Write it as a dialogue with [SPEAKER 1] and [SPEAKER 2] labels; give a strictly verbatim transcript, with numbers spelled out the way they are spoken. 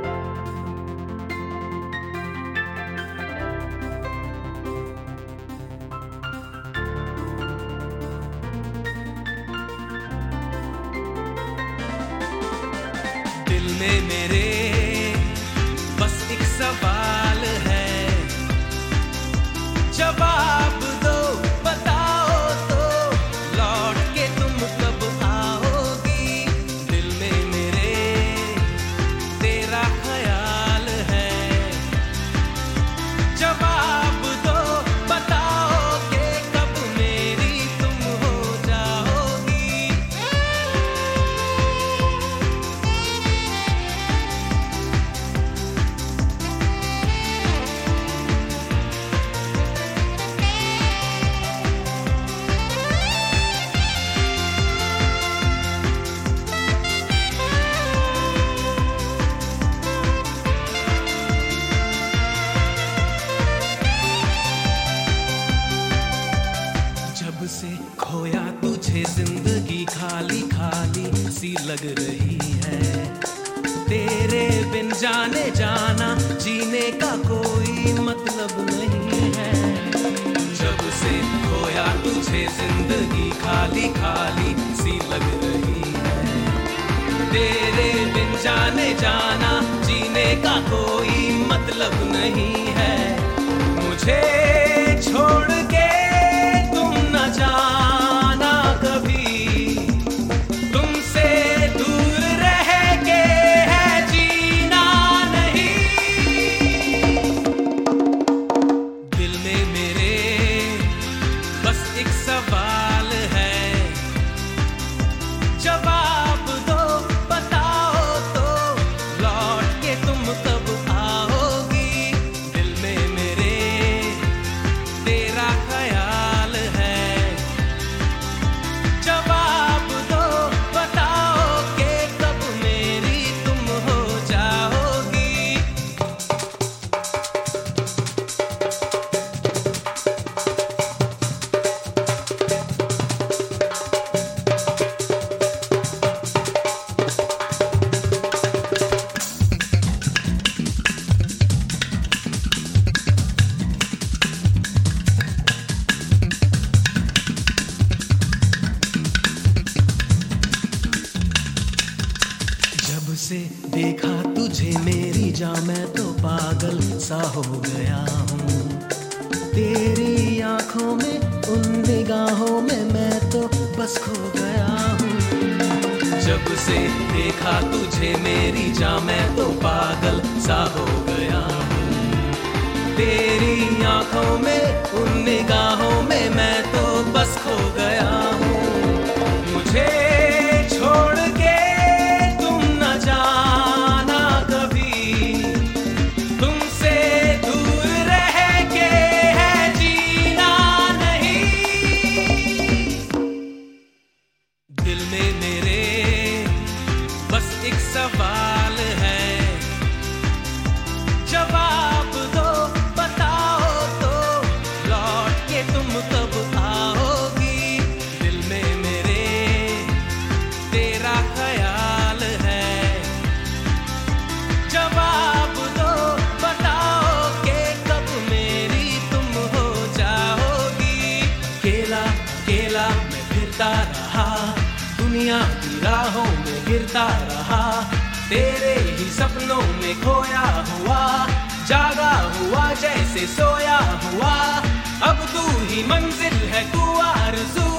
[SPEAKER 1] दिल में मेरे बस एक सवाल है, जवाब दो, बताओ तो लौट के तुम कब आओगी। दिल में मेरे तेरा ख्याल है, जवाब दो, बताओ कि कब मेरी तुम हो जाओगी। जब से खोया तुझे जिंदगी खाली खाली सी लग रही है, तेरे बिन जाने जाना जीने का कोई मतलब नहीं है। जब से खोया तुझे जिंदगी खाली खाली सी लग रही है, तेरे बिन जाने जाना जीने का कोई मतलब नहीं है। मुझे छोड़ के तुम न जाना कभी, तुमसे दूर रह के है जीना नहीं। दिल में मेरे बस एक सवाल है, जवाब दो, बताओ तो लौट के तुम कब आओगी। दिल में मेरे तेरा ख्याल है, जवाब दो, बताओ कि कब मेरी तुम हो जाओगी। जब से देखा तुझे मेरी जान मैं तो पागल सा हो गया हूँ। तेरी आंखों में उन निगाहों में मैं तो बस खो गया हूँ। जब से देखा तुझे मेरी जान मैं तो पागल सा हो गया हूँ। तेरी आंखों में उन निगाहों में मैं तो बस खो गया हूँ। मुझे छोड़ के तुम न जाना कभी, तुमसे दूर रह के है जीना नहीं। दिल में मेरे बस एक सवाल है, जवाब दो, बताओ तो लौट के तुम कब आओगी। दिल में मेरे तेरा ख्याल है, जवाब दो, बताओ कि कब मेरी तुम हो जाओगी। अकेला अकेला मैं फिरता रहा, दुनिया की राहों में गिरता रहा। तेरे ही सपनों में खोया हुआ, जागा हुआ जैसे सोया हुआ। अब तू ही मंजिल है, तू आरज़ू